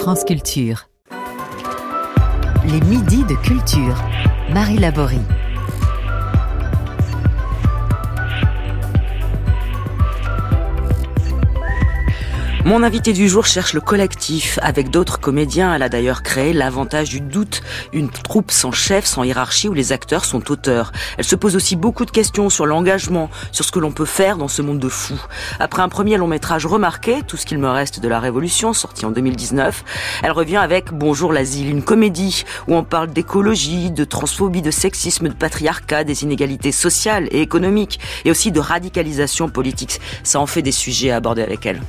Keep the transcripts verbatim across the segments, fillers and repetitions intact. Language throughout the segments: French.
France Culture. Les midis de culture. Marie Laborie. Mon invité du jour cherche le collectif. Avec d'autres comédiens, elle a d'ailleurs créé l'Avantage du doute, une troupe sans chef, sans hiérarchie, où les acteurs sont auteurs. Elle se pose aussi beaucoup de questions sur l'engagement, sur ce que l'on peut faire dans ce monde de fous. Après un premier long métrage remarqué, Tout ce qu'il me reste de la Révolution, sorti en deux mille dix-neuf, elle revient avec Bonjour l'asile, une comédie où on parle d'écologie, de transphobie, de sexisme, de patriarcat, des inégalités sociales et économiques, et aussi de radicalisation politique. Ça en fait des sujets à aborder avec elle.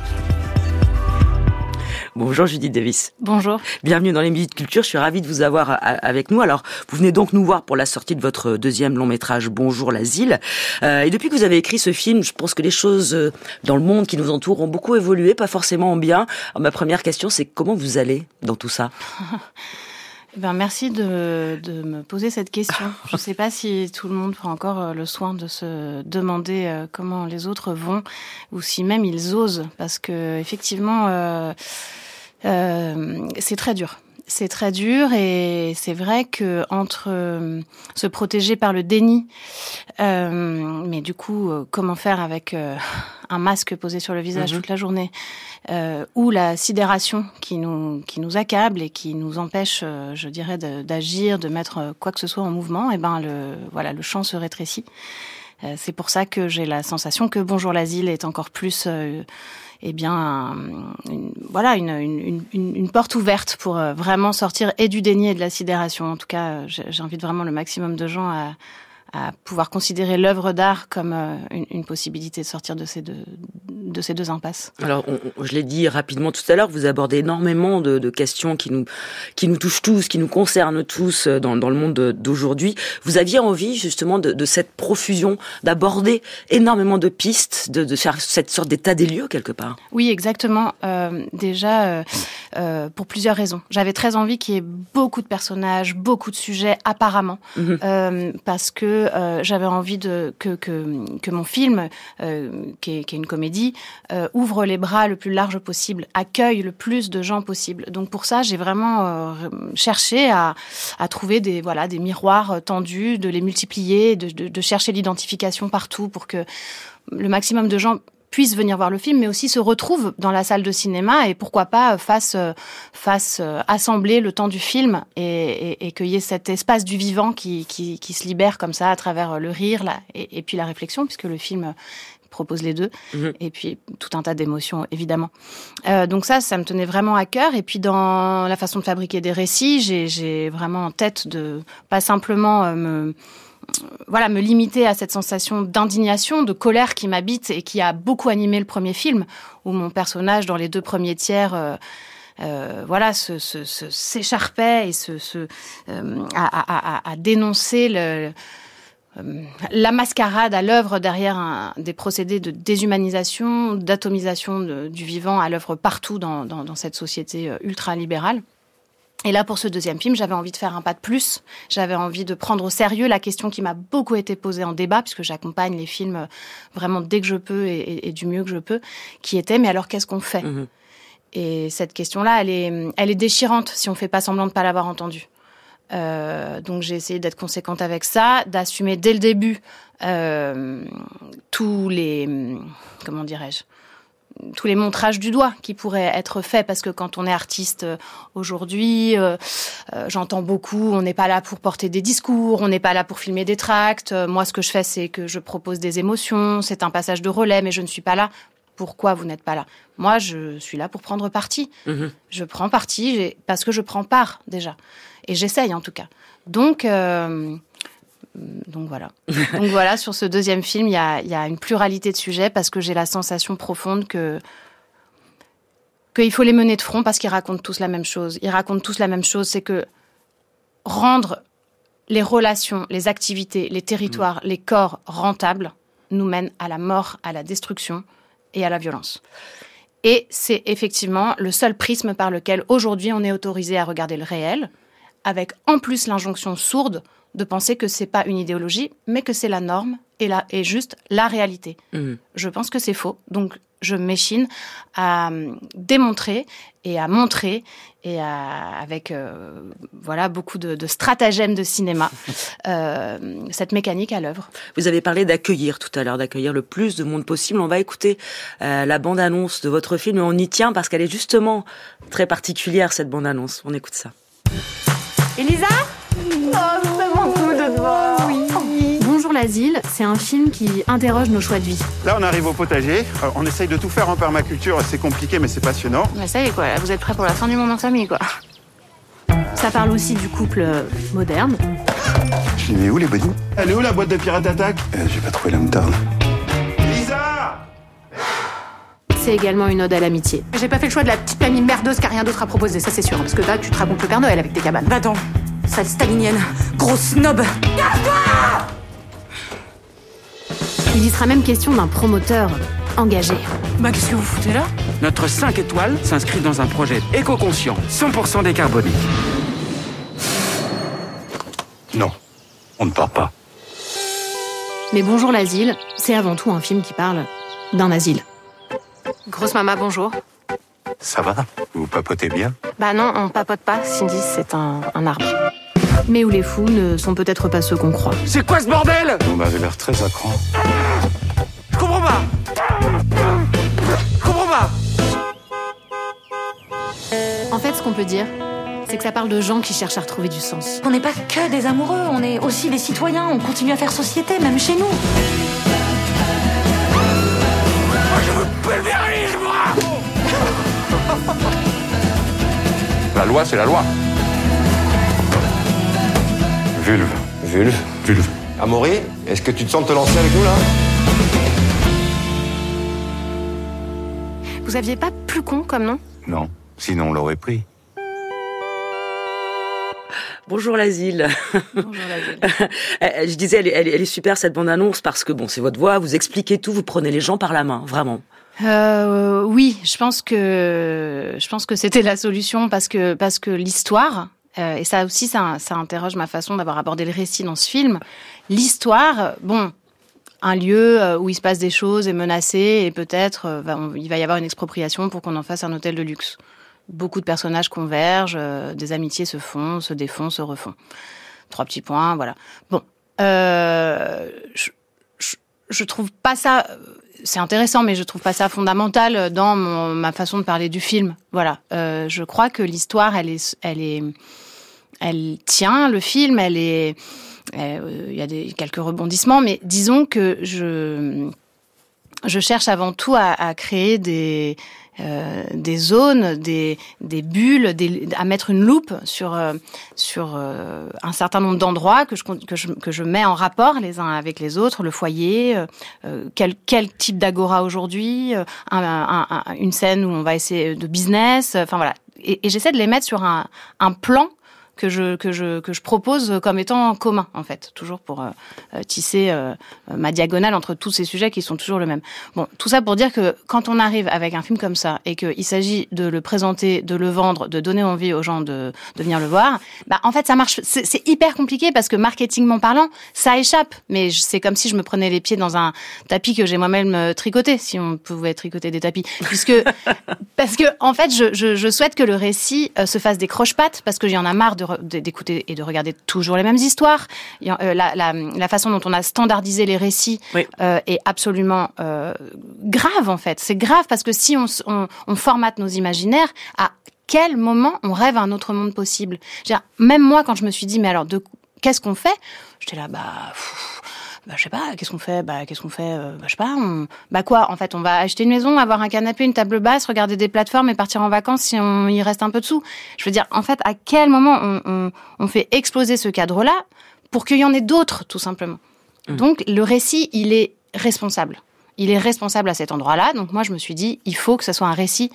Bonjour Judith Davis. Bonjour. Bienvenue dans les Midis de Culture, je suis ravie de vous avoir avec nous. Alors, vous venez donc nous voir pour la sortie de votre deuxième long métrage Bonjour l'asile. Euh, et depuis que vous avez écrit ce film, je pense que les choses dans le monde qui nous entoure ont beaucoup évolué, pas forcément en bien. Alors, ma première question, c'est comment vous allez dans tout ça ? Ben, merci de, de me poser cette question. Je ne sais pas si tout le monde prend encore le soin de se demander comment les autres vont, ou si même ils osent, parce que effectivement, euh, euh, c'est très dur. C'est très dur et c'est vrai que entre euh, se protéger par le déni, euh, mais du coup, euh, comment faire avec euh, un masque posé sur le visage mmh. toute la journée, euh, ou la sidération qui nous qui nous accable et qui nous empêche, euh, je dirais, de, d'agir, de mettre quoi que ce soit en mouvement, et ben le voilà, le champ se rétrécit. Euh, c'est pour ça que j'ai la sensation que Bonjour l'asile est encore plus euh, eh bien, un, une, voilà, une, une, une, une porte ouverte pour euh, vraiment sortir et du déni et de la sidération. En tout cas, euh, j'invite vraiment le maximum de gens à, à pouvoir considérer l'œuvre d'art comme euh, une, une possibilité de sortir de ces deux, de ces deux impasses. Alors, on, je l'ai dit rapidement tout à l'heure, vous abordez énormément de, de questions qui nous, qui nous touchent tous, qui nous concernent tous dans, dans le monde d'aujourd'hui. Vous aviez envie, justement, de, de cette profusion, d'aborder énormément de pistes, de, de faire cette sorte d'état des lieux, quelque part. Oui, exactement. Euh, déjà, euh, euh, pour plusieurs raisons. J'avais très envie qu'il y ait beaucoup de personnages, beaucoup de sujets, apparemment, mmh. euh, parce que euh, j'avais envie de, que, que, que mon film, euh, qui est, qui est une comédie, Euh, ouvre les bras le plus large possible, accueille le plus de gens possible. Donc pour ça, j'ai vraiment euh, cherché à, à trouver des, voilà, des miroirs tendus, de les multiplier, de, de, de chercher l'identification partout pour que le maximum de gens puissent venir voir le film, mais aussi se retrouvent dans la salle de cinéma et pourquoi pas fassent, fassent assembler le temps du film et, et, et qu'il y ait cet espace du vivant qui, qui, qui se libère comme ça à travers le rire là, et, et puis la réflexion, puisque le film propose les deux, mmh. et puis tout un tas d'émotions, évidemment. Euh, donc ça, ça me tenait vraiment à cœur. Et puis dans la façon de fabriquer des récits, j'ai, j'ai vraiment en tête de pas simplement euh, me, voilà, me limiter à cette sensation d'indignation, de colère qui m'habite et qui a beaucoup animé le premier film, où mon personnage, dans les deux premiers tiers, euh, Euh, voilà, se, se, se, s'écharpait et se, se, euh, à, à, à, à dénoncer le... la mascarade à l'œuvre derrière un, des procédés de déshumanisation, d'atomisation de, du vivant à l'œuvre partout dans, dans, dans cette société ultra-libérale. Et là, pour ce deuxième film, j'avais envie de faire un pas de plus. J'avais envie de prendre au sérieux la question qui m'a beaucoup été posée en débat, puisque j'accompagne les films vraiment dès que je peux et, et, et du mieux que je peux, qui était « mais alors qu'est-ce qu'on fait ?» mmh. Et cette question-là, elle est, elle est déchirante si on fait pas semblant de pas l'avoir entendue. Euh, donc j'ai essayé d'être conséquente avec ça, d'assumer dès le début euh, tous les, comment dirais-je, tous les montrages du doigt qui pourraient être faits, parce que quand on est artiste aujourd'hui, euh, euh, j'entends beaucoup, on n'est pas là pour porter des discours, on n'est pas là pour filmer des tracts. Euh, moi, ce que je fais, c'est que je propose des émotions, c'est un passage de relais, mais je ne suis pas là. Pourquoi vous n'êtes pas là ? Moi, je suis là pour prendre parti. Mmh. Je prends parti parce que je prends part, déjà. Et j'essaye, en tout cas. Donc, euh, donc voilà. Donc voilà, sur ce deuxième film, il y a, y a une pluralité de sujets parce que j'ai la sensation profonde que qu'il faut les mener de front parce qu'ils racontent tous la même chose. Ils racontent tous la même chose, c'est que rendre les relations, les activités, les territoires, mmh. les corps rentables nous mène à la mort, à la destruction et à la violence. Et c'est effectivement le seul prisme par lequel aujourd'hui on est autorisé à regarder le réel, avec en plus l'injonction sourde de penser que c'est pas une idéologie, mais que c'est la norme et, la, et juste la réalité. Mmh. Je pense que c'est faux. Donc je m'échine à démontrer et à montrer et à, avec euh, voilà beaucoup de, de stratagèmes de cinéma euh, cette mécanique à l'œuvre. Vous avez parlé d'accueillir tout à l'heure, d'accueillir le plus de monde possible. On va écouter euh, la bande-annonce de votre film et on y tient parce qu'elle est justement très particulière, cette bande-annonce. On écoute ça. Elisa ? Oh, c'est mon coup de doigt. Oui. Bonjour l'asile, c'est un film qui interroge nos choix de vie. Là, on arrive au potager. Alors, on essaye de tout faire en permaculture. C'est compliqué, mais c'est passionnant. Bah, ça y est, quoi. Là, vous êtes prêts pour la fin du monde en famille, quoi. Ça parle aussi du couple moderne. Je les mets où, les buddies ? Elle est où, la boîte de Pirate Attack ? euh, J'ai pas trouvé la moutarde. Lisa ! C'est également une ode à l'amitié. J'ai pas fait le choix de la petite mamie merdeuse qui a rien d'autre à proposer, ça c'est sûr. Parce que là, tu te racontes le Père Noël avec tes cabanes. Va-t'en, sale stalinienne, grosse snob. Il y sera même question d'un promoteur engagé. Bah qu'est-ce que vous foutez là ? Notre cinq étoiles s'inscrit dans un projet éco-conscient, cent pour cent décarboné. Non, on ne part pas. Mais Bonjour l'asile, c'est avant tout un film qui parle d'un asile. Grosse maman, bonjour. Ça va ? Vous papotez bien ? Bah non, on papote pas. Cindy, c'est un, un arbre. Mais où les fous ne sont peut-être pas ceux qu'on croit. C'est quoi ce bordel ? On m'avait l'air très à cran. Je comprends pas. Je comprends pas. En fait, ce qu'on peut dire, c'est que ça parle de gens qui cherchent à retrouver du sens. On n'est pas que des amoureux, on est aussi des citoyens, on continue à faire société, même chez nous. Je veux pulvérise, moi. La loi, c'est la loi. Vulve. Vulve. Vulve. Amaury, est-ce que tu te sens te lancer avec nous, là ? Vous aviez pas plus con comme nom ? Non, sinon on l'aurait pris. Bonjour l'asile. Bonjour l'asile. Je disais, elle est, elle, est, elle est super cette bande-annonce parce que bon, c'est votre voix, vous expliquez tout, vous prenez les gens par la main, vraiment. Euh, oui, je pense que je pense que c'était la solution parce que parce que l'histoire euh, et ça aussi ça, ça interroge ma façon d'avoir abordé le récit dans ce film. L'histoire, bon, un lieu où il se passe des choses est menacé et peut-être euh, va, on, il va y avoir une expropriation pour qu'on en fasse un hôtel de luxe. Beaucoup de personnages convergent, euh, des amitiés se font, se défont, se refont. Trois petits points, voilà. Bon, euh, je, je, je trouve pas ça. C'est intéressant, mais je trouve pas ça fondamental dans mon, ma façon de parler du film. Voilà. Euh, je crois que l'histoire, elle est, elle est, elle tient le film. Elle est, euh, il y a des quelques rebondissements, mais disons que je, je cherche avant tout à, à créer des Euh, des zones, des, des bulles, des, à mettre une loupe sur, euh, sur euh, un certain nombre d'endroits que je, que, je, que je mets en rapport les uns avec les autres, le foyer, euh, quel, quel type d'agora aujourd'hui, euh, un, un, un, une scène où on va essayer de business, enfin voilà. Et, et j'essaie de les mettre sur un, un plan que je que je que je propose comme étant commun en fait, toujours pour euh, tisser euh, ma diagonale entre tous ces sujets qui sont toujours le même. Bon, tout ça pour dire que quand on arrive avec un film comme ça et qu'il s'agit de le présenter, de le vendre, de donner envie aux gens de de venir le voir, bah en fait ça marche. C'est, c'est hyper compliqué parce que marketingment parlant, ça échappe. Mais c'est comme si je me prenais les pieds dans un tapis que j'ai moi-même tricoté, si on pouvait tricoter des tapis, puisque parce que en fait je je, je souhaite que le récit euh, se fasse des croche-pattes parce que j'en ai marre de d'écouter et de regarder toujours les mêmes histoires. La, la, la façon dont on a standardisé les récits oui. euh, est absolument euh, grave, en fait. C'est grave parce que si on, on, on formate nos imaginaires, à quel moment on rêve un autre monde possible ? Je veux dire, même moi, quand je me suis dit, mais alors, de, qu'est-ce qu'on fait ? J'étais là, bah... Pff, Bah, je sais pas, qu'est-ce qu'on fait? Bah, qu'est-ce qu'on fait? euh, Bah, je sais pas, on... Bah, quoi? En fait, on va acheter une maison, avoir un canapé, une table basse, regarder des plateformes et partir en vacances si on y reste un peu dessous. Je veux dire, en fait, à quel moment on, on, on fait exploser ce cadre-là pour qu'il y en ait d'autres, tout simplement? Mmh. Donc, le récit, il est responsable. Il est responsable à cet endroit-là. Donc, moi, je me suis dit, il faut que ce soit un récit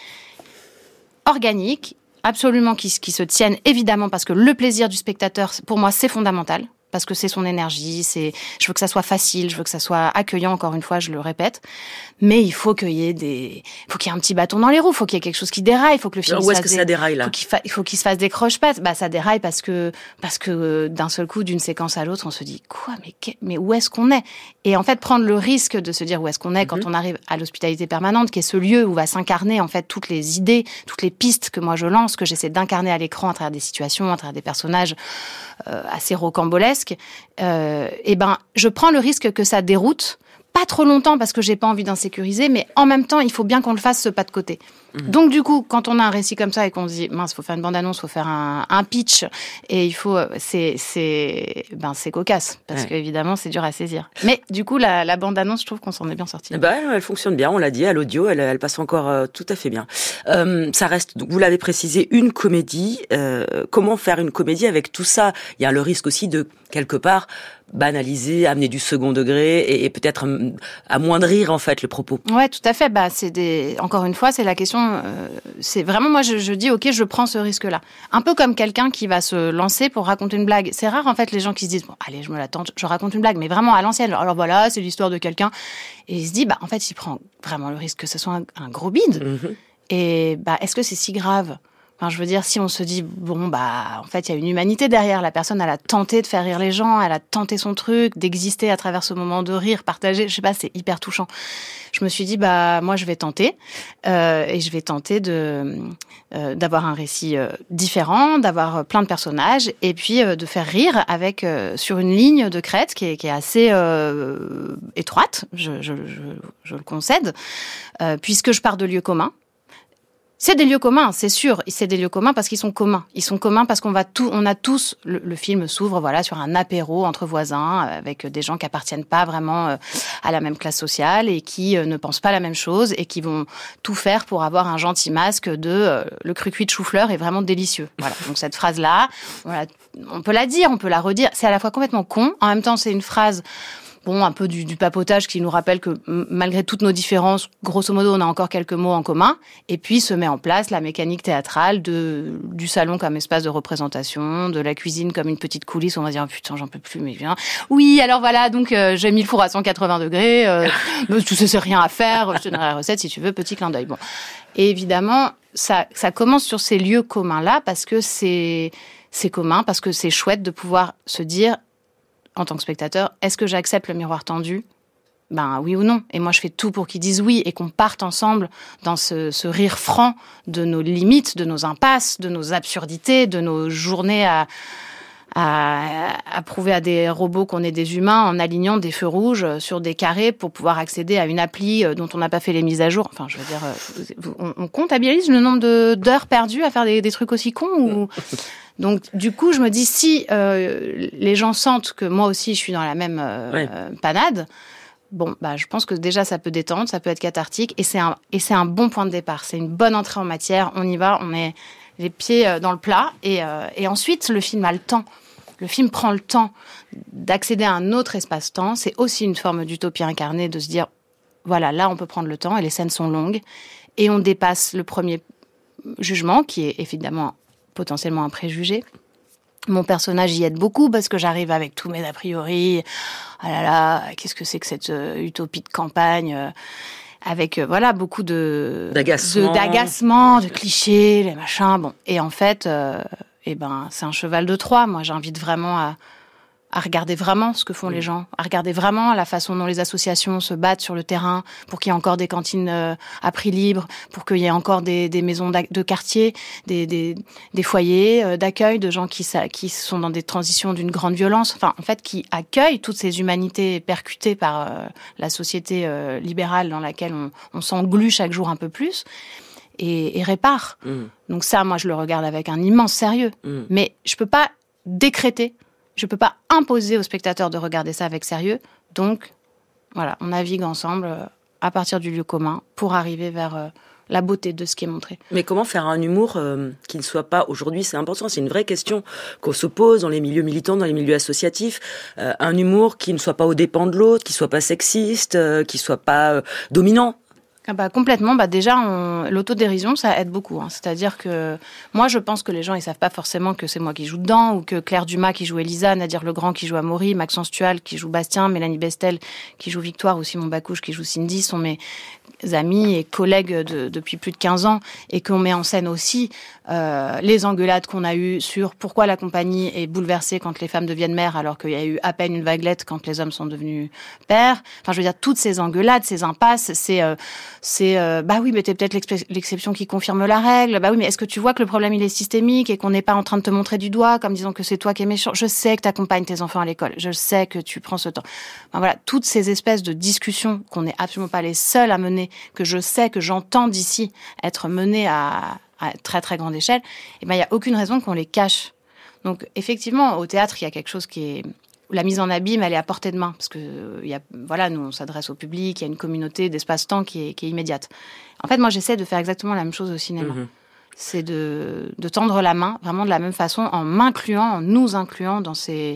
organique, absolument qui, qui se tienne, évidemment, parce que le plaisir du spectateur, pour moi, c'est fondamental. parce que c'est son énergie, c'est, je veux que ça soit facile, je veux que ça soit accueillant, encore une fois, je le répète. Mais il faut qu'il y ait des, il faut qu'il y ait un petit bâton dans les roues, il faut qu'il y ait quelque chose qui déraille, il faut que le film Alors, se où est-ce fasse que ça déraille, là? faut qu'il fa... il faut qu'il se fasse des croche-pattes. Bah, ça déraille parce que, parce que d'un seul coup, d'une séquence à l'autre, on se dit, quoi, mais, que... mais où est-ce qu'on est? Et en fait, prendre le risque de se dire où est-ce qu'on est mm-hmm. quand on arrive à l'hospitalité permanente, qui est ce lieu où va s'incarner, en fait, toutes les idées, toutes les pistes que moi je lance, que j'essaie d'incarner à l'écran à travers des situations, à travers des personnages euh, assez rocambolesques, euh, et ben, je prends le risque que ça déroute, pas trop longtemps parce que j'ai pas envie d'insécuriser, mais en même temps, il faut bien qu'on le fasse ce pas de côté. Mmh. Donc du coup, quand on a un récit comme ça et qu'on se dit mince, faut faire une bande-annonce, faut faire un, un pitch, et il faut, c'est, c'est, ben c'est cocasse parce ouais. qu'évidemment c'est dur à saisir. Mais du coup, la, la bande-annonce, je trouve qu'on s'en est bien sorti. Bah, elle, elle fonctionne bien, on l'a dit, à l'audio, elle, elle passe encore euh, tout à fait bien. Euh, ça reste, donc, vous l'avez précisé, une comédie. Euh, comment faire une comédie avec tout ça? Il y a le risque aussi de quelque part banaliser, amener du second degré et, et peut-être euh, amoindrir en fait le propos. Ouais, tout à fait. Bah, c'est des. Encore une fois, c'est la question. Euh, c'est vraiment moi, je, je dis ok, je prends ce risque-là. Un peu comme quelqu'un qui va se lancer pour raconter une blague. C'est rare en fait les gens qui se disent bon, allez, je me la tente, je raconte une blague, mais vraiment à l'ancienne. Alors voilà, c'est l'histoire de quelqu'un et il se dit bah en fait, il prend vraiment le risque que ce soit un, un gros bide. Mm-hmm. Et bah est-ce que c'est si grave? Enfin, je veux dire, si on se dit, bon, bah, en fait, il y a une humanité derrière. La personne, elle a tenté de faire rire les gens, elle a tenté son truc, d'exister à travers ce moment de rire partagé. Je sais pas, c'est hyper touchant. Je me suis dit, bah, moi, je vais tenter. Euh, et je vais tenter de, euh, d'avoir un récit euh, différent, d'avoir plein de personnages, et puis euh, de faire rire avec, euh, sur une ligne de crête qui est, qui est assez euh, étroite, je, je, je, je le concède, euh, puisque je pars de lieux communs. C'est des lieux communs, c'est sûr. C'est des lieux communs parce qu'ils sont communs. Ils sont communs parce qu'on va tout, on a tous. Le, le film s'ouvre, voilà, sur un apéro entre voisins avec des gens qui appartiennent pas vraiment à la même classe sociale et qui ne pensent pas la même chose et qui vont tout faire pour avoir un gentil masque de euh, le cru cuit de chou-fleur est vraiment délicieux. Voilà. Donc cette phrase-là, voilà, on peut la dire, on peut la redire. C'est à la fois complètement con, en même temps c'est une phrase. Bon, un peu du, du papotage qui nous rappelle que m- malgré toutes nos différences, grosso modo, on a encore quelques mots en commun. Et puis se met en place la mécanique théâtrale de, du salon comme espace de représentation, de la cuisine comme une petite coulisse. On va dire, oh, putain, j'en peux plus, mais viens. Oui, alors voilà, donc euh, j'ai mis le four à cent quatre-vingts degrés. Euh, tu sais, c'est rien à faire. Je te donnerai la recette si tu veux, petit clin d'œil. Bon. Et évidemment, ça, ça commence sur ces lieux communs-là parce que c'est, c'est commun, parce que c'est chouette de pouvoir se dire, en tant que spectateur, est-ce que j'accepte le miroir tendu? Ben oui ou non. Et moi, je fais tout pour qu'ils disent oui et qu'on parte ensemble dans ce, ce rire franc de nos limites, de nos impasses, de nos absurdités, de nos journées à, à, à prouver à des robots qu'on est des humains en alignant des feux rouges sur des carrés pour pouvoir accéder à une appli dont on n'a pas fait les mises à jour. Enfin, je veux dire, on, on comptabilise le nombre de, d'heures perdues à faire des, des trucs aussi cons ou... Donc, du coup, je me dis, si euh, les gens sentent que moi aussi, je suis dans la même euh, ouais. euh, panade, bon, bah, je pense que déjà, ça peut détendre, ça peut être cathartique, et c'est un, et c'est un bon point de départ. C'est une bonne entrée en matière, on y va, on met les pieds dans le plat, et, euh, et ensuite, le film a le temps. Le film prend le temps d'accéder à un autre espace-temps. C'est aussi une forme d'utopie incarnée, de se dire, voilà, là, on peut prendre le temps, et les scènes sont longues, et on dépasse le premier jugement, qui est évidemment potentiellement un préjugé. Mon personnage y aide beaucoup parce que j'arrive avec tous mes a priori. Ah là là, qu'est-ce que c'est que cette euh, utopie de campagne euh, avec euh, voilà beaucoup de d'agacement, de, d'agacement, de clichés, les machins. Bon, et en fait, euh, eh ben c'est un cheval de Troie. Moi, j'invite vraiment à à regarder vraiment ce que font mmh. les gens, à regarder vraiment la façon dont les associations se battent sur le terrain pour qu'il y ait encore des cantines euh, à prix libre, pour qu'il y ait encore des, des maisons de quartier, des, des, des foyers euh, d'accueil de gens qui, qui sont dans des transitions d'une grande violence, enfin, en fait, qui accueillent toutes ces humanités percutées par euh, la société euh, libérale dans laquelle on, on s'englue chaque jour un peu plus et, et répare. Mmh. Donc ça, moi, je le regarde avec un immense sérieux. Mmh. Mais je peux pas décréter. Je peux pas imposer aux spectateurs de regarder ça avec sérieux. Donc, voilà, on navigue ensemble euh, à partir du lieu commun pour arriver vers euh, la beauté de ce qui est montré. Mais comment faire un humour euh, qui ne soit pas... Aujourd'hui, c'est important, c'est une vraie question qu'on se pose dans les milieux militants, dans les milieux associatifs. Euh, un humour qui ne soit pas aux dépens de l'autre, qui soit pas sexiste, euh, qui soit pas euh, dominant. Ah bah complètement. Bah déjà, on... l'autodérision, ça aide beaucoup. Hein. C'est-à-dire que moi, je pense que les gens, ils savent pas forcément que c'est moi qui joue dedans, ou que Claire Dumas qui joue Elisa, Nadir Legrand qui joue Amaury, Maxence Tual qui joue Bastien, Mélanie Bestel qui joue Victoire, ou Simon Bacouche qui joue Cindy, sont mes amis et collègues de, depuis plus de quinze ans, et qu'on met en scène aussi euh, les engueulades qu'on a eues sur pourquoi la compagnie est bouleversée quand les femmes deviennent mères, alors qu'il y a eu à peine une vaguelette quand les hommes sont devenus pères. Enfin, je veux dire, toutes ces engueulades, ces impasses, c'est... Euh, C'est, euh, bah oui, mais t'es peut-être l'exception qui confirme la règle. Bah oui, mais est-ce que tu vois que le problème, il est systémique et qu'on n'est pas en train de te montrer du doigt comme disant que c'est toi qui es méchant? Je sais que t'accompagnes tes enfants à l'école. Je sais que tu prends ce temps. Enfin, voilà, toutes ces espèces de discussions qu'on n'est absolument pas les seuls à mener, que je sais, que j'entends d'ici être menées à, à très très grande échelle, et ben il y a aucune raison qu'on les cache. Donc effectivement, au théâtre, il y a quelque chose qui est... La mise en abîme, elle est à portée de main, parce que y a, voilà, nous on s'adresse au public, il y a une communauté d'espace-temps qui est, qui est immédiate. En fait, moi j'essaie de faire exactement la même chose au cinéma. Mmh. C'est de, de tendre la main, vraiment de la même façon, en m'incluant, en nous incluant dans ces,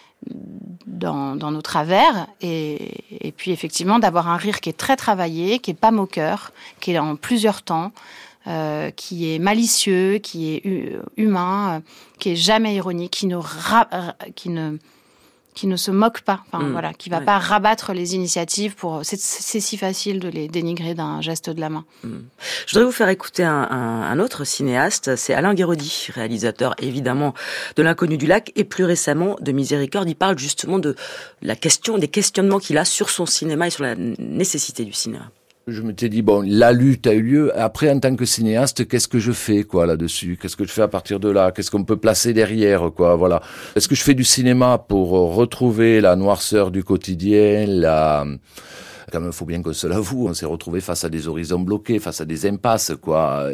dans, dans nos travers, et, et puis effectivement d'avoir un rire qui est très travaillé, qui est pas moqueur, qui est en plusieurs temps. Euh, qui est malicieux, qui est hu- humain, euh, qui est jamais ironique, qui ne, ra- qui ne qui ne se moque pas, enfin mmh, voilà, qui va ouais. pas rabattre les initiatives pour. C'est, c'est si facile de les dénigrer d'un geste de la main. Mmh. Je voudrais vous faire écouter un, un, un autre cinéaste, c'est Alain Guéraudy, réalisateur évidemment de L'Inconnu du lac et plus récemment de Miséricorde. Il parle justement de la question, des questionnements qu'il a sur son cinéma et sur la nécessité du cinéma. Je m'étais dit, bon, la lutte a eu lieu. Après, en tant que cinéaste, qu'est-ce que je fais, quoi, là-dessus? Qu'est-ce que je fais à partir de là? Qu'est-ce qu'on peut placer derrière, quoi, voilà. Est-ce que je fais du cinéma pour retrouver la noirceur du quotidien, la... Quand même, il faut bien qu'on se l'avoue, on s'est retrouvé face à des horizons bloqués, face à des impasses, quoi,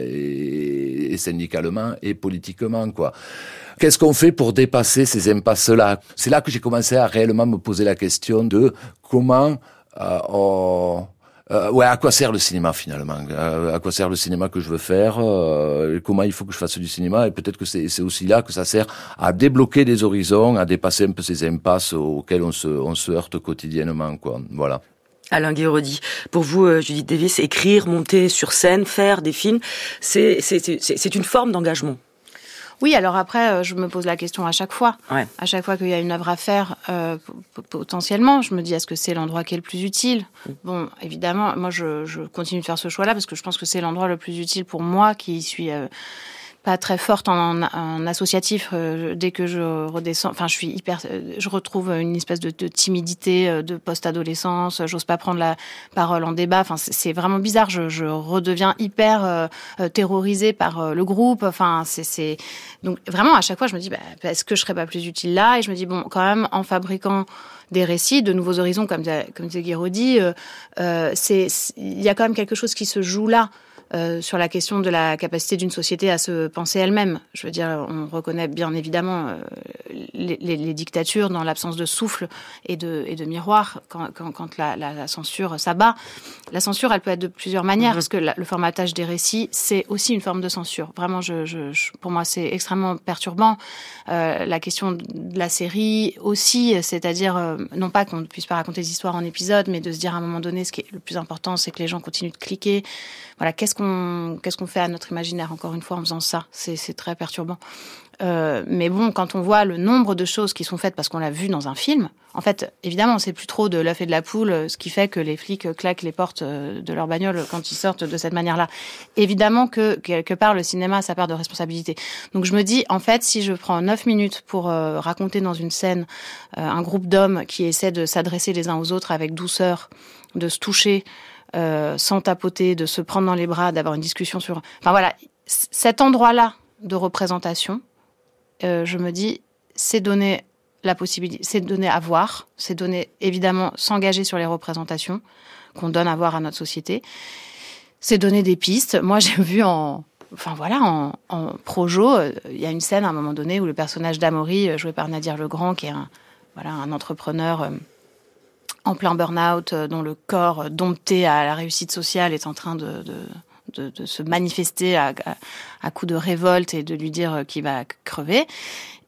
et, et syndicalement et politiquement, quoi. Qu'est-ce qu'on fait pour dépasser ces impasses-là? C'est là que j'ai commencé à réellement me poser la question de comment euh, on... Euh, ouais, à quoi sert le cinéma finalement? À quoi sert le cinéma que je veux faire? euh, Comment il faut que je fasse du cinéma? Et peut-être que c'est, c'est aussi là que ça sert à débloquer des horizons, à dépasser un peu ces impasses auxquelles on se, on se heurte quotidiennement, quoi. Voilà. Alain Guéraudy, pour vous, Judith Davis, écrire, monter sur scène, faire des films, c'est, c'est, c'est, c'est une forme d'engagement. Oui, alors après, je me pose la question à chaque fois. Ouais. À chaque fois qu'il y a une œuvre à faire, euh, potentiellement, je me dis, est-ce que c'est l'endroit qui est le plus utile? Bon, évidemment, moi, je, je continue de faire ce choix-là parce que je pense que c'est l'endroit le plus utile pour moi, qui suis euh, pas très forte en, en, en associatif. Euh, dès que je redescends, enfin, je suis hyper, euh, je retrouve une espèce de, de timidité euh, de post-adolescence. J'ose pas prendre la parole en débat. Enfin, c'est, c'est vraiment bizarre. Je, je redeviens hyper euh, terrorisée par euh, le groupe. Enfin, c'est, c'est donc vraiment à chaque fois, je me dis, bah, est-ce que je serais pas plus utile là? Et je me dis, bon, quand même, en fabriquant des récits, de nouveaux horizons, comme comme disait Guéraudy, euh, euh, c'est, il y a quand même quelque chose qui se joue là. Euh, sur la question de la capacité d'une société à se penser elle-même. Je veux dire, on reconnaît bien évidemment euh, les, les, les dictatures dans l'absence de souffle et de, et de miroir quand, quand, quand la, la, la censure s'abat. La censure, elle peut être de plusieurs manières, mmh. parce que la, le formatage des récits, c'est aussi une forme de censure. Vraiment, je, je, je, pour moi, c'est extrêmement perturbant. Euh, la question de la série aussi, c'est-à-dire, euh, non pas qu'on ne puisse pas raconter des histoires en épisodes, mais de se dire à un moment donné, ce qui est le plus important, c'est que les gens continuent de cliquer. Voilà, qu'est-ce qu'on, qu'est-ce qu'on fait à notre imaginaire, encore une fois, en faisant ça? C'est, c'est très perturbant. Euh, mais bon, quand on voit le nombre de choses qui sont faites parce qu'on l'a vu dans un film, en fait, évidemment, on sait plus trop de l'œuf et de la poule, ce qui fait que les flics claquent les portes de leur bagnole quand ils sortent de cette manière-là. Évidemment que, quelque part, le cinéma a sa part de responsabilité. Donc je me dis, en fait, si je prends neuf minutes pour euh, raconter dans une scène euh, un groupe d'hommes qui essaient de s'adresser les uns aux autres avec douceur, de se toucher, Euh, sans tapoter, de se prendre dans les bras, d'avoir une discussion sur... Enfin voilà, c- cet endroit-là de représentation, euh, je me dis, c'est donner la possibilité, c'est donner à voir, c'est donner, évidemment, s'engager sur les représentations qu'on donne à voir à notre société, c'est donner des pistes. Moi, j'ai vu en... Enfin voilà, en, en projo, il euh, y a une scène à un moment donné où le personnage d'Amaury, euh, joué par Nadir Legrand, qui est un, voilà, un entrepreneur... Euh, en plein burn-out, dont le corps dompté à la réussite sociale est en train de, de, de, de se manifester à, à, à coups de révolte et de lui dire qu'il va crever.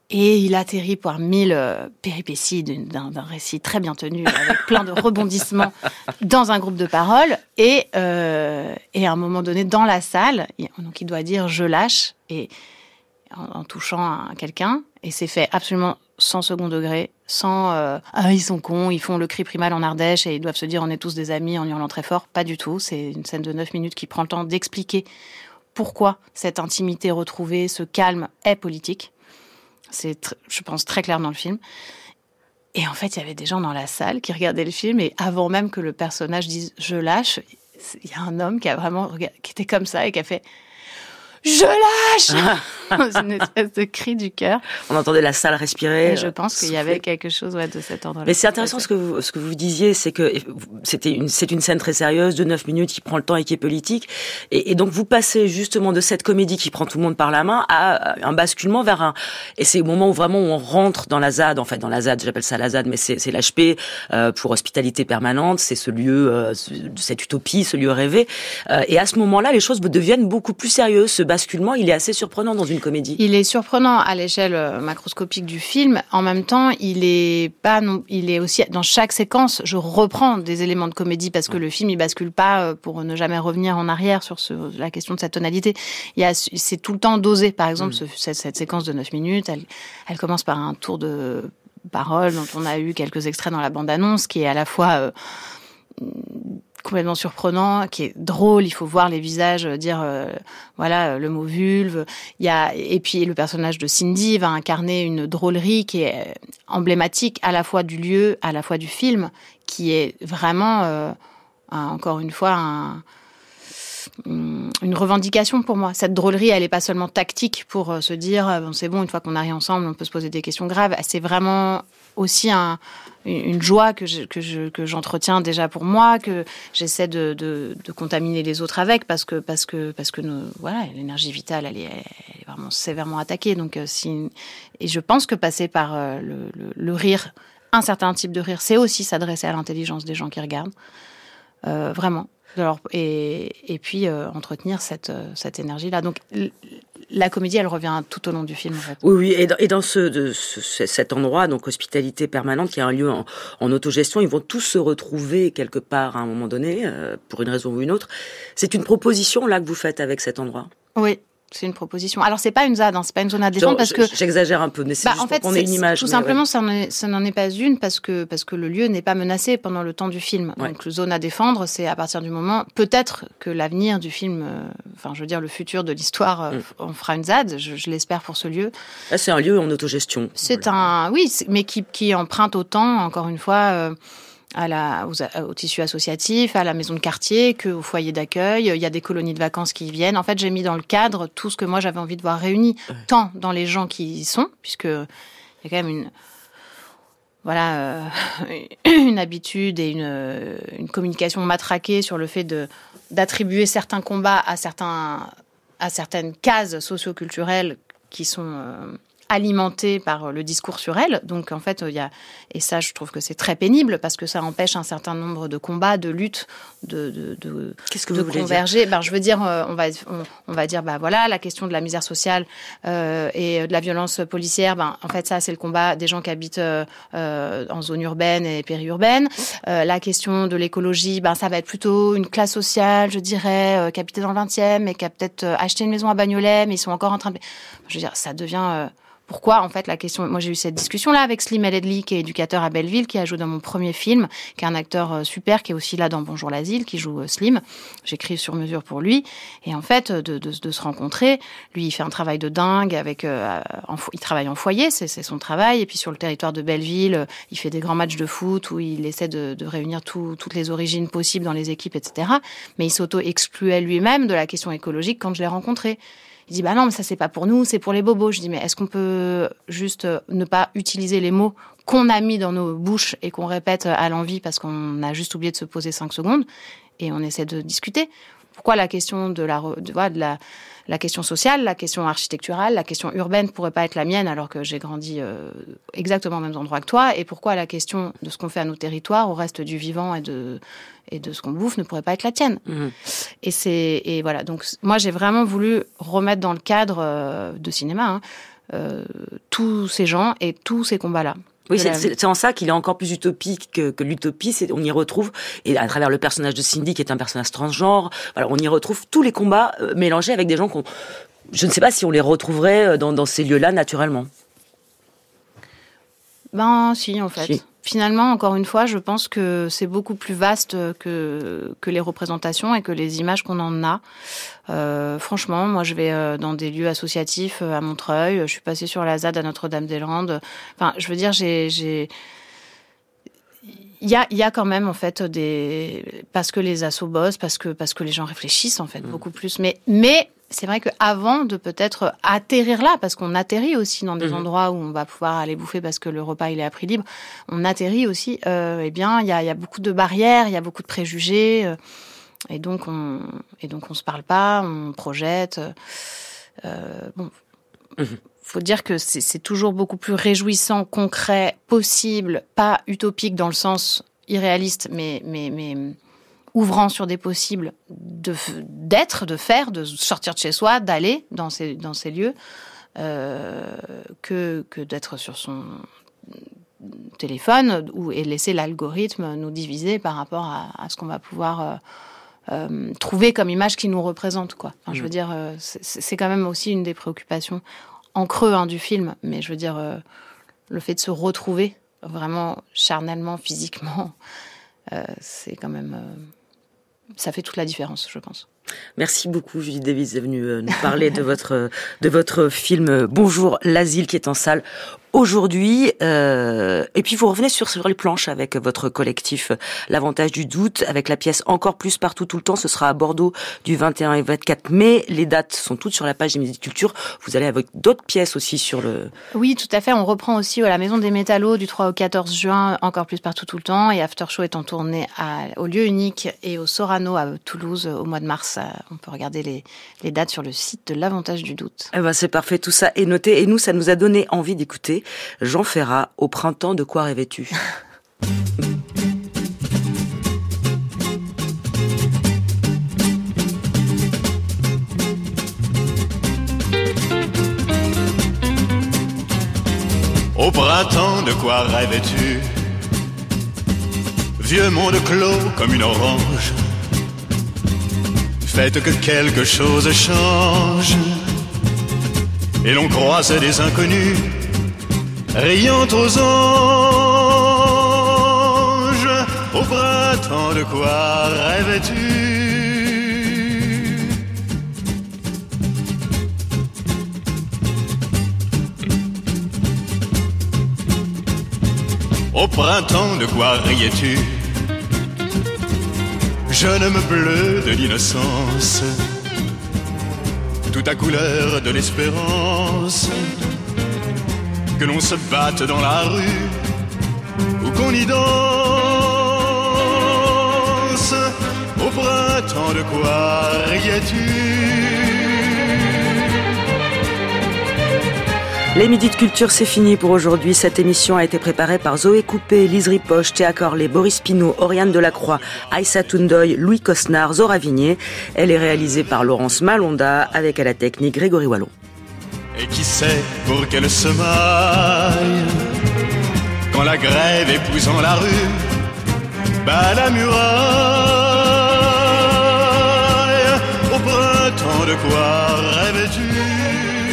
Et il atterrit par mille euh, péripéties d'un, d'un récit très bien tenu, avec plein de rebondissements dans un groupe de parole. Et, euh, et à un moment donné, dans la salle, il, donc il doit dire « je lâche » et en, en touchant à quelqu'un. Et c'est fait absolument sans second degré, sans euh, « ah, ils sont cons, ils font le cri primal en Ardèche et ils doivent se dire on est tous des amis en hurlant très fort ». Pas du tout. C'est une scène de neuf minutes qui prend le temps d'expliquer pourquoi cette intimité retrouvée, ce calme est politique. C'est, tr- je pense, très clair dans le film. Et en fait, il y avait des gens dans la salle qui regardaient le film et avant même que le personnage dise « je lâche », il y a un homme qui a vraiment qui était comme ça et qui a fait « je lâche !» C'est une espèce de cri du cœur. On entendait la salle respirer. Et je pense qu'il y avait quelque chose ouais, de cet ordre-là. Mais c'est intéressant ce que vous, ce que vous disiez, c'est que c'était une, c'est une scène très sérieuse de neuf minutes qui prend le temps et qui est politique. Et, et donc vous passez justement de cette comédie qui prend tout le monde par la main à un basculement vers un... Et c'est au moment où vraiment on rentre dans la ZAD, en fait dans la ZAD, j'appelle ça la ZAD, mais c'est, c'est l'H P euh, pour hospitalité permanente, c'est ce lieu, euh, cette utopie, ce lieu rêvé. Euh, et à ce moment-là, les choses deviennent beaucoup plus sérieuses. Ce basculement, il est assez surprenant dans une comédie. Il est surprenant à l'échelle macroscopique du film. En même temps, il est pas non, il est aussi dans chaque séquence, je reprends des éléments de comédie parce que le film il bascule pas pour ne jamais revenir en arrière sur ce, la question de sa tonalité. Il y a, c'est tout le temps dosé. Par exemple, mmh. ce, cette, cette séquence de neuf minutes, elle, elle commence par un tour de parole dont on a eu quelques extraits dans la bande-annonce, qui est à la fois euh, complètement surprenant, qui est drôle. Il faut voir les visages dire euh, voilà le mot vulve. Il y a et puis le personnage de Cindy va incarner une drôlerie qui est emblématique à la fois du lieu, à la fois du film, qui est vraiment euh, un, encore une fois un, une revendication pour moi. Cette drôlerie, elle est pas seulement tactique pour euh, se dire bon, c'est bon, une fois qu'on a ri ensemble, on peut se poser des questions graves. C'est vraiment aussi un, une joie que, je, que, je, que j'entretiens déjà pour moi, que j'essaie de, de, de contaminer les autres avec, parce que, parce que, parce que nos, voilà, l'énergie vitale, elle est, elle est vraiment sévèrement attaquée. Donc, si, et je pense que passer par euh, le, le, le rire, un certain type de rire, c'est aussi s'adresser à l'intelligence des gens qui regardent. Euh, vraiment. Alors, et, et puis euh, entretenir cette, cette énergie-là. Donc l- la comédie, elle revient tout au long du film, en fait. Oui, oui. Et dans, et dans ce, de, ce, cet endroit, donc hospitalité permanente, qui est un lieu en, en autogestion, ils vont tous se retrouver quelque part à un moment donné, euh, pour une raison ou une autre. C'est une proposition là que vous faites avec cet endroit. Oui. C'est une proposition. Alors, c'est pas une ZAD, hein, c'est pas une zone à défendre parce que... J'exagère un peu, mais c'est bah, juste en fait, pour qu'on ait une image. Tout simplement, ouais. ça, n'en est, ça n'en est pas une parce que, parce que le lieu n'est pas menacé pendant le temps du film. Ouais. Donc, zone à défendre, c'est à partir du moment... Peut-être que l'avenir du film, euh, enfin, je veux dire, le futur de l'histoire, euh, mm. on fera une ZAD, je, je l'espère pour ce lieu. Là, c'est un lieu en autogestion. C'est voilà. un... Oui, mais qui, qui emprunte autant, encore une fois... Euh, à la, aux, au tissu associatif, à la maison de quartier, qu'au foyer d'accueil. Il y a des colonies de vacances qui y viennent. En fait, j'ai mis dans le cadre tout ce que moi, j'avais envie de voir réuni, ouais. tant dans les gens qui y sont, puisque il y a quand même une, voilà, euh, une habitude et une, une communication matraquée sur le fait de, d'attribuer certains combats à, certains, à certaines cases socio-culturelles qui sont... Euh, alimentée par le discours sur elle. Donc, en fait, il y a... Et ça, je trouve que c'est très pénible parce que ça empêche un certain nombre de combats, de luttes, de, de, de, Qu'est-ce que de vous converger. Ben, je veux dire, on va, on, on va dire, bah, voilà, la question de la misère sociale euh, et de la violence policière, ben, en fait, ça, c'est le combat des gens qui habitent euh, en zone urbaine et périurbaine. Euh, la question de l'écologie, ben, ça va être plutôt une classe sociale, je dirais, euh, qui habitait dans le vingtième et qui a peut-être acheté une maison à Bagnolet, mais ils sont encore en train de... Je veux dire, ça devient... Euh, Pourquoi, en fait, la question... Moi, j'ai eu cette discussion-là avec Slim El Edli, qui est éducateur à Belleville, qui a joué dans mon premier film, qui est un acteur super, qui est aussi là dans Bonjour l'Asile, qui joue Slim. J'écris sur mesure pour lui. Et en fait, de, de, de se rencontrer, lui, il fait un travail de dingue avec... Euh, en, il travaille en foyer, c'est, c'est son travail. Et puis, sur le territoire de Belleville, il fait des grands matchs de foot où il essaie de, de réunir tout, toutes les origines possibles dans les équipes, et cetera. Mais il s'auto-excluait lui-même de la question écologique quand je l'ai rencontré. Il dit, bah non, mais ça, c'est pas pour nous, c'est pour les bobos. Je dis, mais est-ce qu'on peut juste ne pas utiliser les mots qu'on a mis dans nos bouches et qu'on répète à l'envi parce qu'on a juste oublié de se poser cinq secondes et on essaie de discuter? Pourquoi la question de la, de, de la, la question sociale, la question architecturale, la question urbaine pourrait pas être la mienne alors que j'ai grandi euh, exactement aux mêmes endroits que toi? Et pourquoi la question de ce qu'on fait à nos territoires, au reste du vivant et de... et de ce qu'on bouffe ne pourrait pas être la tienne. Mmh. Et c'est et voilà. Donc moi j'ai vraiment voulu remettre dans le cadre euh, de cinéma hein, euh, tous ces gens et tous ces combats-là. Oui, c'est, c'est, c'est en ça qu'il est encore plus utopique que, que l'utopie. C'est, on y retrouve, et à travers le personnage de Cindy, qui est un personnage transgenre, voilà, on y retrouve tous les combats euh, mélangés avec des gens qu'on, je ne sais pas si on les retrouverait dans, dans ces lieux-là naturellement. Ben si, en fait. Si. Finalement, encore une fois, je pense que c'est beaucoup plus vaste que, que les représentations et que les images qu'on en a. Euh, franchement, moi, je vais euh, dans des lieux associatifs euh, à Montreuil. Je suis passée sur la Z A D à Notre-Dame-des-Landes. Enfin, je veux dire, j'ai... j'ai... Il y a, il y a quand même, en fait, des... Parce que les assos bossent, parce que, parce que les gens réfléchissent, en fait, mmh. beaucoup plus. Mais... mais c'est vrai qu'avant de peut-être atterrir là, parce qu'on atterrit aussi dans des mmh. endroits où on va pouvoir aller bouffer parce que le repas il est à prix libre, on atterrit aussi, euh, eh bien, il y a, y a beaucoup de barrières, il y a beaucoup de préjugés, euh, et donc on et donc on se parle pas, on projette. Euh, bon, mmh. faut dire que c'est, c'est toujours beaucoup plus réjouissant, concret, possible, pas utopique dans le sens irréaliste, mais mais mais ouvrant sur des possibles de, d'être, de faire, de sortir de chez soi, d'aller dans ces, dans ces lieux, euh, que, que d'être sur son téléphone ou, et laisser l'algorithme nous diviser par rapport à, à ce qu'on va pouvoir euh, euh, trouver comme image qui nous représente, quoi. Enfin, mmh. Je veux dire, euh, c'est, c'est quand même aussi une des préoccupations en creux hein, du film, mais je veux dire, euh, le fait de se retrouver vraiment charnellement, physiquement, euh, c'est quand même... Euh, ça fait toute la différence, je pense. Merci beaucoup, Julie Davis, d'être venue nous parler de votre, de votre film Bonjour l'asile, qui est en salle aujourd'hui. Euh, et puis, vous revenez sur, sur les planches avec votre collectif L'Avantage du Doute, avec la pièce Encore plus partout tout le temps. Ce sera à Bordeaux du vingt et un et vingt-quatre mai. Les dates sont toutes sur la page des Midi de Culture. Vous allez avec d'autres pièces aussi sur le... Oui, tout à fait. On reprend aussi à la Maison des Métallos du trois au quatorze juin, Encore plus partout tout le temps. Et After Show est en tournée à, au lieu unique et au Sorano à Toulouse au mois de mars. On peut regarder les, les dates sur le site de L'Avantage du Doute. Eh ben, c'est parfait, tout ça est noté. Et nous, ça nous a donné envie d'écouter Jean Ferrat, Au printemps, de quoi rêvais-tu? Au printemps, de quoi rêvais-tu? Vieux monde clos comme une orange. Faites que quelque chose change. Et l'on croise des inconnus riant aux anges. Au printemps, de quoi rêvais-tu? Au printemps, de quoi riais-tu? Jeune homme bleu de l'innocence, tout à couleur de l'espérance. Que l'on se batte dans la rue ou qu'on y danse. Au printemps, de quoi riais-tu? Les Midis de Culture, c'est fini pour aujourd'hui. Cette émission a été préparée par Zoé Coupé, Lise Ripoche, Théa Corley, Boris Pinault, Oriane Delacroix, Aïssa Toundoy, Louis Cosnard, Zora Vignier. Elle est réalisée par Laurence Malonda, avec à la technique Grégory Wallon. Et qui sait pour quelle semaille, quand la grève épousant la rue bat la muraille. Au printemps, de quoi rêvais-tu?